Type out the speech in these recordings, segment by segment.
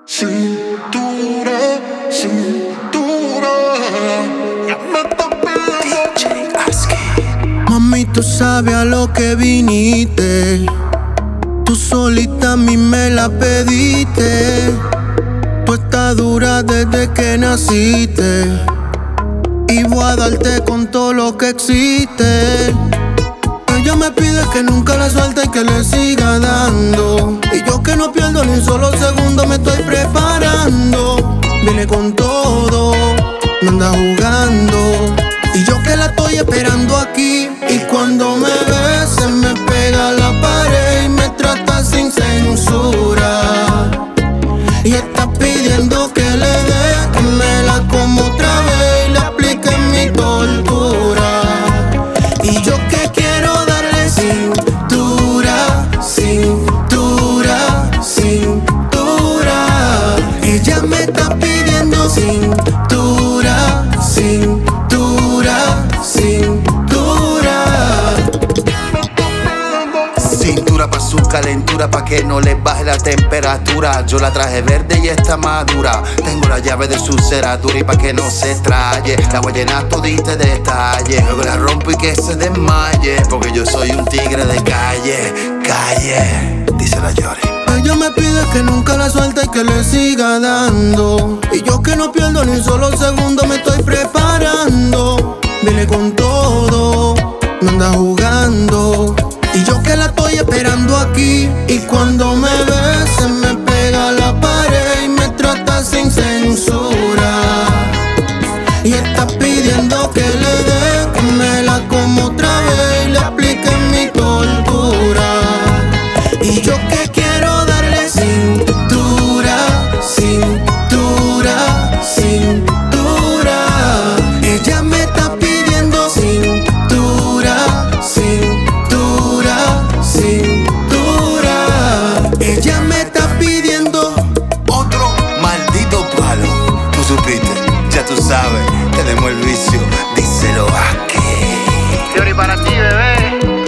Cintura, cintura, ya me está pidiendo. DJ Aski. Mami, tú sabes a lo que viniste. Tú solita a mí me la pediste. Tú estás dura desde que naciste y voy a darte con todo lo que existe. Ella me pide que nunca la suelte y que le siga dando. Y yo que no pierdo ni un solo segundo me estoy preparando. Viene con todo, me anda jugando. Y yo que la estoy esperando aquí. Y cuando me ve se me pega a la pared y me trata sin censura. Y está pidiendo que le dé, que me la como otra vez y le aplique mi tortura. Y yo que quiero darle cintura, cintura, cintura. Ella me está pidiendo cintura, cintura, cintura. Cintura pa' su calentura, pa' que no le baje la temperatura. Yo la traje verde y está madura. Tengo la llave de su cerradura y pa' que no se traye, la voy a llenar todita de detalles. Luego la rompo y que se desmaye, porque yo soy un tigre de calle, calle. Dice la Yori. Ella me pide que nunca la suelte y que le siga dando. Y yo que no pierdo ni un solo segundo me estoy preparando. Viene con todo, me anda jugando. Y yo que la estoy esperando aquí. Y cuando me ve se me pega a la pared y me trata sin censura. Y está pidiendo que le dé, que me la como otra vez y le aplique mi tortura. Y yo que quiero darle cintura, cintura, cintura. Ella me está pidiendo cintura, cintura, cintura. Ella me está pidiendo Otro maldito palo. Tú supiste, ya tú sabes, tenemos el vicio. Díselo aquí. Yori para ti, bebé.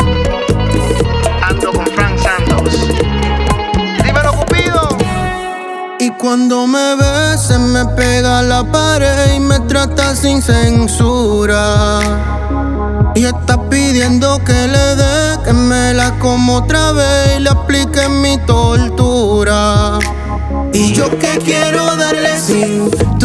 Ando con Frank Santos. Dímelo, Cupido. Y cuando me ve se me pega a la pared y me trata sin censura. Y está pidiendo que le dé, que me la como otra vez y le aplique mi tortura. Y yo que quiero darle cintura,